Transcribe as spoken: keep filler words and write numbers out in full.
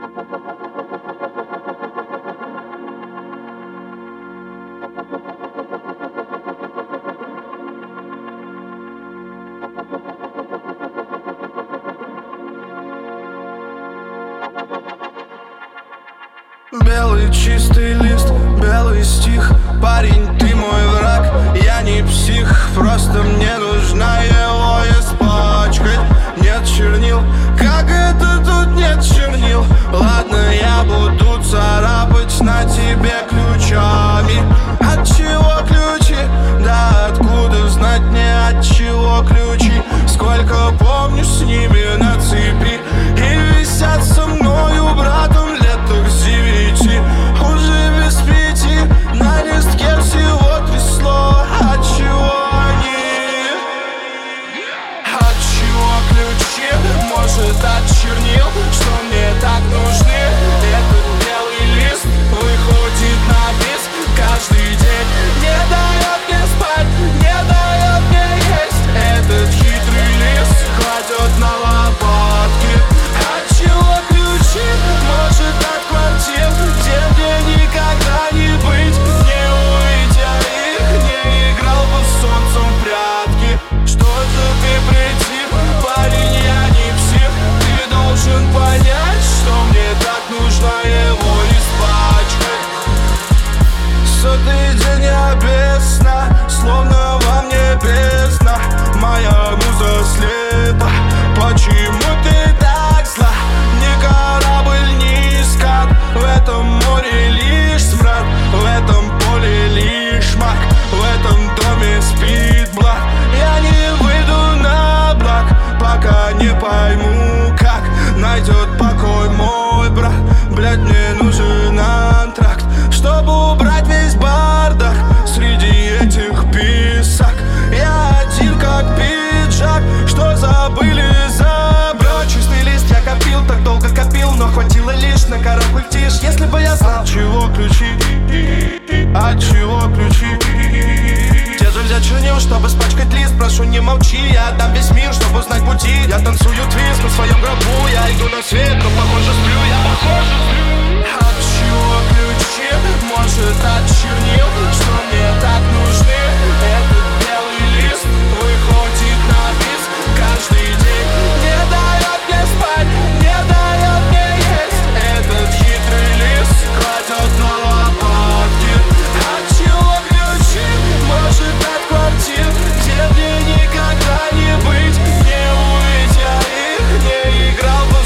Белый чистый лист, белый стих. Парень, ты мой враг, я не псих. Просто мне нужно его испачкать. Нет чернил, как это тут нет чернил? Ладно, я буду царапать на тебе ключами. От чего ключи? Да откуда знать мне от чего ключи? Сколько помню, с ними на цепи и висят со мною братом лет так с девяти. Уже без пяти на листке всего три слова. От чего они? От чего ключи? Может от чернил, что мне так нужны? Этот белый лист выходит на бис каждый день. Не дает мне спать, не дает мне есть. Этот хитрый лист кладет на лопатки. От чего ключи? Может от квартир, где мне никогда не быть. Не увидя их, не играл бы с солнцем в прятки. Что за ты притих, парень, я не псих. Ты должен понять, что мне так нужно его испачкать. Сотый день я без сна, словно во мне бездна. Моя муза слепа, почему ты так зла? Ни корабль, ни скат, в этом море лишь смрад. В этом поле лишь маг, в этом доме спит благ. Я не выйду на благ, пока не пойму, как найдет покой мой брат. Блядь, мне нужен антракт, чтобы убрать весь бардак среди этих писак. Я один как пиджак, что забыли забрать. Чистый лист я копил, так долго копил, но хватило лишь на корабль тишь. Если бы я знал, от чего ключи, от чего ключи. Где же взять чернил, чтобы спачкать лист? Прошу, не молчи, я отдам весь мир, чтобы узнать пути. Я танцую твист на своем гробу, я иду на свет, но похоже сплю, я похоже сплю. От чего ключи? Может от чернил, что мне так нужны? Этот белый лист выходит на бис каждый день. Не дает мне спать, не дает мне есть. Этот хитрый лист кладет на лопатки. От чего ключи? Может от квартир, где мне никогда не быть. Не увидя их, не играл бы